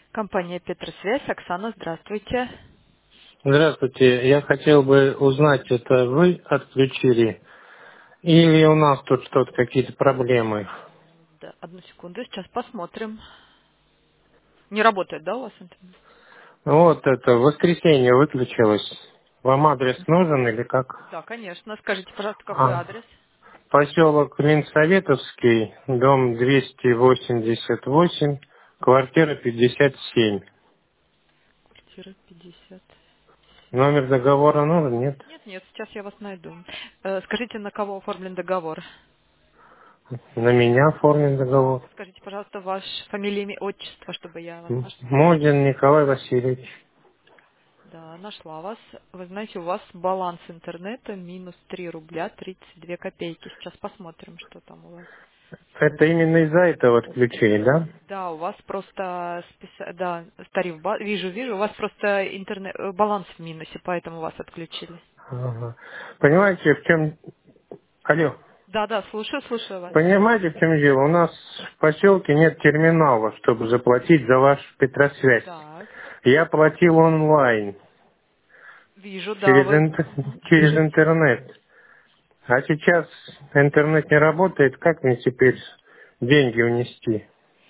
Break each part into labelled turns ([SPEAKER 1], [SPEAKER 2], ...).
[SPEAKER 1] Компания Петросвязь. Оксана, здравствуйте.
[SPEAKER 2] Здравствуйте. Я хотел бы узнать, это вы отключили или у нас тут что-то, какие-то проблемы?
[SPEAKER 1] Да, одну секунду, сейчас посмотрим. Не работает, да, у вас интернет?
[SPEAKER 2] Вот это, в воскресенье выключилось. Вам адрес нужен или как?
[SPEAKER 1] Да, конечно. Скажите, пожалуйста, какой
[SPEAKER 2] А,
[SPEAKER 1] адрес?
[SPEAKER 2] поселок Ленсоветовский, дом 288, квартира 57.
[SPEAKER 1] Квартира 50.
[SPEAKER 2] Номер договора нужен, нет?
[SPEAKER 1] Нет, нет, сейчас я вас найду. Скажите, на кого оформлен договор?
[SPEAKER 2] На меня оформлен договор.
[SPEAKER 1] Скажите, пожалуйста, ваш фамилия, имя, отчество, чтобы я вас нашла.
[SPEAKER 2] Модин Николай Васильевич.
[SPEAKER 1] Да, нашла вас. Вы знаете, у вас баланс интернета минус 3 рубля 32 копейки. Сейчас посмотрим, что там у вас.
[SPEAKER 2] Это именно из-за этого отключили, да?
[SPEAKER 1] Да, у вас просто да, тариф, вижу, у вас просто баланс в минусе, поэтому вас отключили.
[SPEAKER 2] Ага. Понимаете, в чем... Алло.
[SPEAKER 1] Да, да, слушаю вас.
[SPEAKER 2] Понимаете, в чем дело? У нас в поселке нет терминала, чтобы заплатить за ваш Петросвязь.
[SPEAKER 1] Так,
[SPEAKER 2] Я платил онлайн,
[SPEAKER 1] вижу, да,
[SPEAKER 2] через,
[SPEAKER 1] вы.
[SPEAKER 2] через интернет. А сейчас интернет не работает, как мне теперь деньги унести?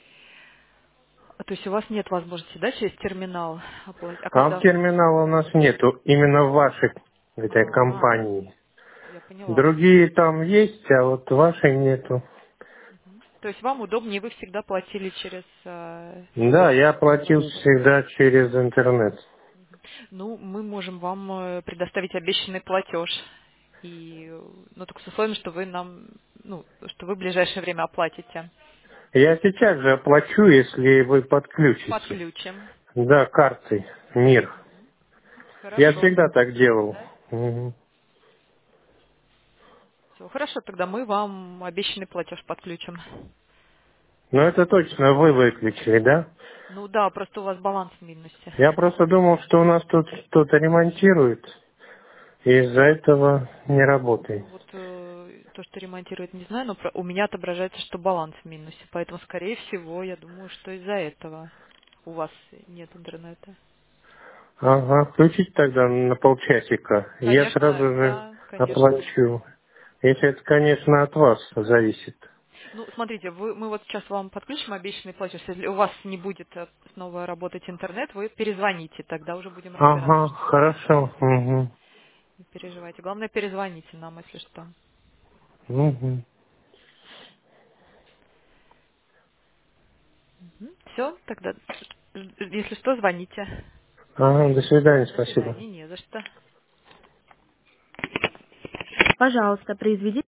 [SPEAKER 1] То есть у вас нет возможности, да, через терминал оплатить? А
[SPEAKER 2] А
[SPEAKER 1] когда?
[SPEAKER 2] терминала у нас нету, именно в вашей этой
[SPEAKER 1] А,
[SPEAKER 2] компании.
[SPEAKER 1] я поняла.
[SPEAKER 2] Другие там есть, а вот вашей нету.
[SPEAKER 1] То есть вам удобнее, вы всегда платили через.
[SPEAKER 2] Да, я платил всегда через интернет.
[SPEAKER 1] Ну, мы можем вам предоставить обещанный платеж. И, ну, только с условием, что вы нам, ну, что вы в ближайшее время оплатите.
[SPEAKER 2] Я сейчас же оплачу, если вы подключите.
[SPEAKER 1] Подключим.
[SPEAKER 2] Да, картой. Мир. Я
[SPEAKER 1] Хорошо.
[SPEAKER 2] всегда так делал.
[SPEAKER 1] Да?
[SPEAKER 2] Мгм.
[SPEAKER 1] Все, хорошо, тогда мы вам обещанный платеж подключим.
[SPEAKER 2] Но это точно вы выключили, да?
[SPEAKER 1] Ну да, просто у вас баланс в минусе.
[SPEAKER 2] Я просто думал, что у нас тут что-то ремонтируют, и из-за этого не работает.
[SPEAKER 1] Ну вот то, что ремонтирует, не знаю, но у меня отображается, что баланс в минусе, поэтому, скорее всего, я думаю, что из-за этого у вас нет интернета.
[SPEAKER 2] Ага, включить тогда на полчасика. Я сразу
[SPEAKER 1] Конечно,
[SPEAKER 2] же
[SPEAKER 1] да, конечно.
[SPEAKER 2] оплачу. Если это, конечно, от вас зависит.
[SPEAKER 1] Ну, смотрите, мы вот сейчас вам подключим обещанный платеж. Если у вас не будет снова работать интернет, вы перезвоните, тогда уже будем разбираться,
[SPEAKER 2] Ага,
[SPEAKER 1] что происходит.
[SPEAKER 2] хорошо. Угу.
[SPEAKER 1] Не переживайте. Главное, перезвоните нам, если что.
[SPEAKER 2] Угу.
[SPEAKER 1] Все, тогда, если что, звоните.
[SPEAKER 2] Ага, до свидания,
[SPEAKER 1] До
[SPEAKER 2] спасибо.
[SPEAKER 1] свидания, не за что.
[SPEAKER 3] Пожалуйста, произведите